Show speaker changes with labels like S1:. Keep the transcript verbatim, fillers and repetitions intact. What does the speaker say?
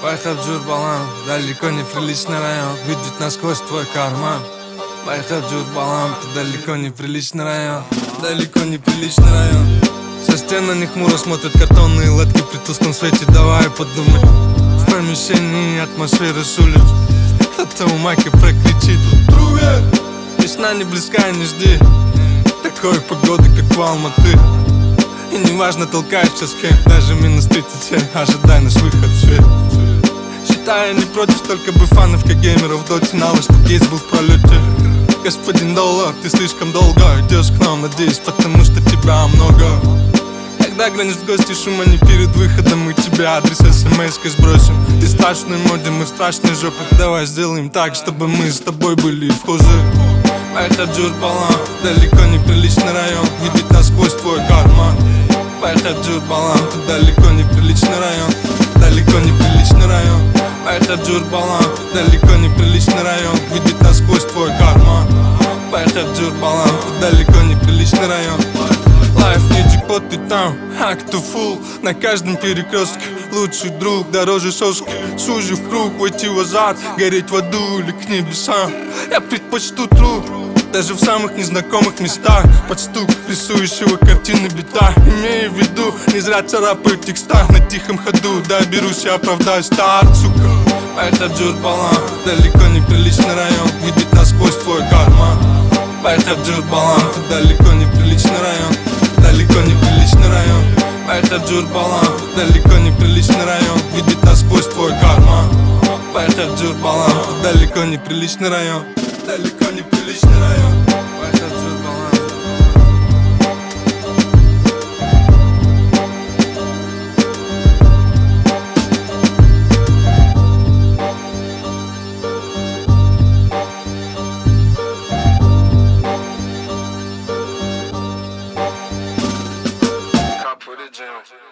S1: Байхабджур балам, далеко не приличный район. Видит насквозь твой карман. Байхабджур балам, ты далеко не приличный район. Далеко не приличный район. Со стен на них хмуро смотрят картонные лотки при тусклом свете. Давай подумай. В помещении атмосфера с улиц. Кто-то у майки прокричит: Труве! Весна не близка, не жди такой погоды, как в Алматы. И неважно, толкаешь час кем, даже минус тридцать семь, ожидай наш выход в свет. Считаю, не против, только бы фанов, как геймеров в доте. Нала, чтоб гейс был в пролете. Господин доллар, ты слишком долго идешь к нам, надеюсь, потому что тебя много. Когда глянешь в гости, шума не перед выходом, мы тебе адрес смс-кой сбросим. Ты в страшной моде, мы в страшной жопе. Давай сделаем так, чтобы мы с тобой были вхожи. Байхабджур балам, далеко не приличный район. Видит насквозь твой карман. Байхабджур балам, ты далеко не приличный район. Далеко не приличный район. Байхабджур балам, далеко не приличный район. Видит насквозь твой карман. Байхабджур балам, ты далеко не приличный район. Лайф не джекпот, ты там, акту фул. На каждом перекрестке лучший друг, дороже сошки. Сужу в круг, войти в азарт, гореть в аду или к небесам. Я предпочту труд, даже в самых незнакомых местах. Под стук рисующего картины бита. Имею в виду, не зря царапаю текста. На тихом ходу доберусь и оправдаю старт, сука. Байхабджур балам, далеко не приличный район. Видит насквозь твой карман. Байхабджур балам, ты далеко не приличный район. Далеко не приличный район. Байхабджур балам, далеко не приличный район. Видит насквозь твой карман. Байхабджур балам, далеко не приличный район. Далеко не приличный район. Байхабджур балам. Put it down.